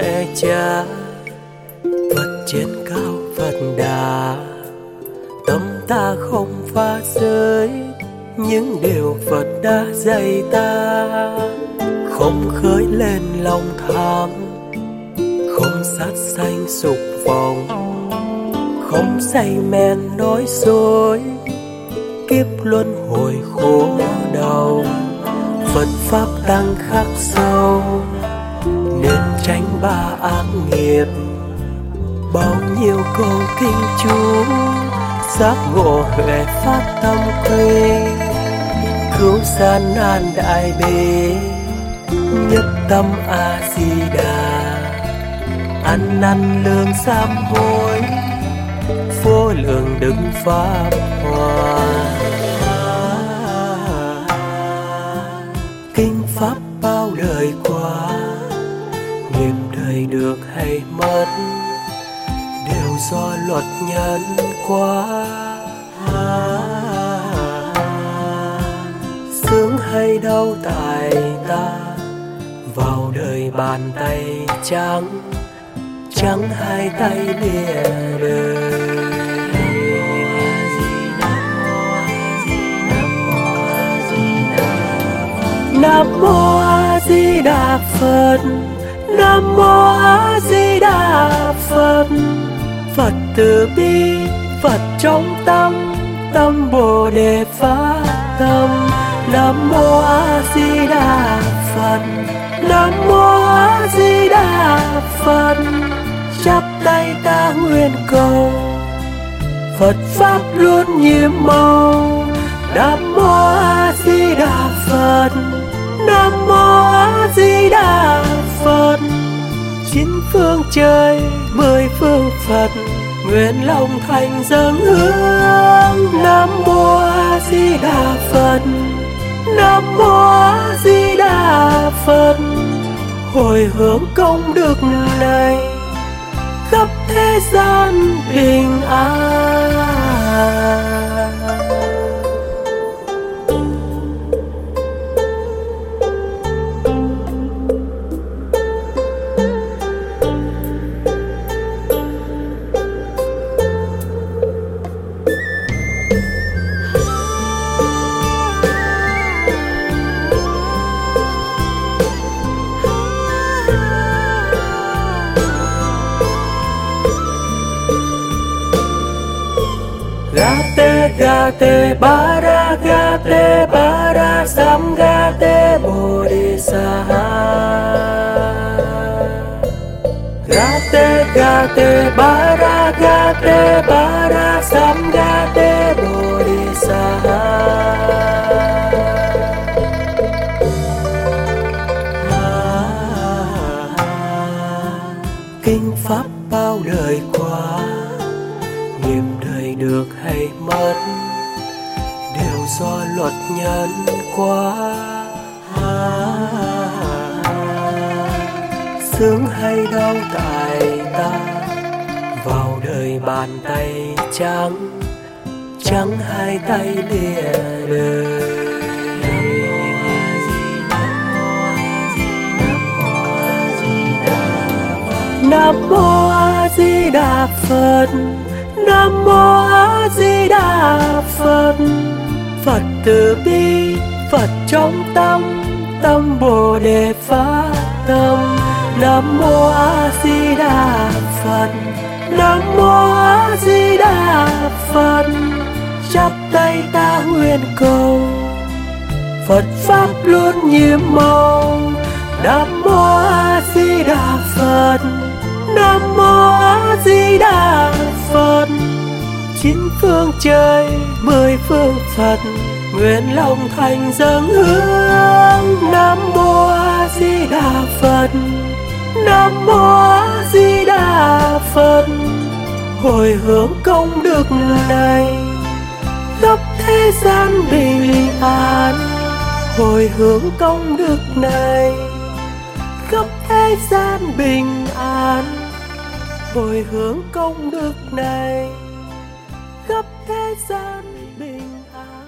mẹ cha. Phật trên cao Phật đà, tâm ta không phá giới những điều Phật đã dạy ta. Không khơi lên lòng tham, không sát sanh dục vọng, không say men nói dối, kiếp luân hồi khổ đau. Phật pháp tăng khắc sâu, nên tránh ba ác nghiệp. Bao nhiêu câu kinh chú, giác ngộ huệ phát tâm quy, cứu gian nan đại bi, nhất tâm A Di Đà. Ăn năn lương sám hối, vô lượng đức pháp hòa. Kinh pháp bao đời qua, nghiệp đời được hay mất đều do luật nhân quả. Sướng hay đau tại ta, vào đời bàn tay trắng, trắng hai tay lìa đời. Nam mô A Di Đà Phật, Nam mô A Di Đà Phật. Phật từ bi, Phật trong tâm, tâm Bồ Đề phát tâm. Nam mô A Di Đà Phật, Nam mô A Di Đà Phật. Chắp tay ta nguyện cầu, Phật pháp luôn nhiệm màu. Nam mô A Di Đà Phật, Nam mô A Di Đà Phật. Chín phương trời, mười phương Phật, nguyện lòng thành dâng hương. Nam mô A Di Đà Phật, Nam mô A Di Đà Phật. Hồi hướng công đức này, khắp thế gian bình an. Gate bara samgate bodhisattva. Gate bara samgate bodhisattva. Kinh pháp bao đời qua, nghiệp đời được hay mất đều do luật nhân quả. Sướng hay đau tại ta, vào đời bàn tay trắng, trắng hai tay lìa đời. Nam mô A Di Đà Phật, Nam mô A Di Đà Phật. Phật từ bi, Phật trong tâm, tâm Bồ Đề phát tâm. Nam mô A Di Đà Phật, Nam mô A Di Đà Phật. Chắp tay ta nguyện cầu, Phật pháp luôn nhiệm màu. Nam mô A Di Đà Phật, Nam mô A Di Đà Phật. Chín phương trời, mười phương Phật, nguyện lòng thành dâng hương. Nam mô A Di Đà Phật, Nam mô A Di Đà Phật. Hồi hướng công đức này, khắp thế gian bình an. Hồi hướng công đức này, khắp thế gian bình an. Hồi hướng công đức này, khắp thế gian bình an.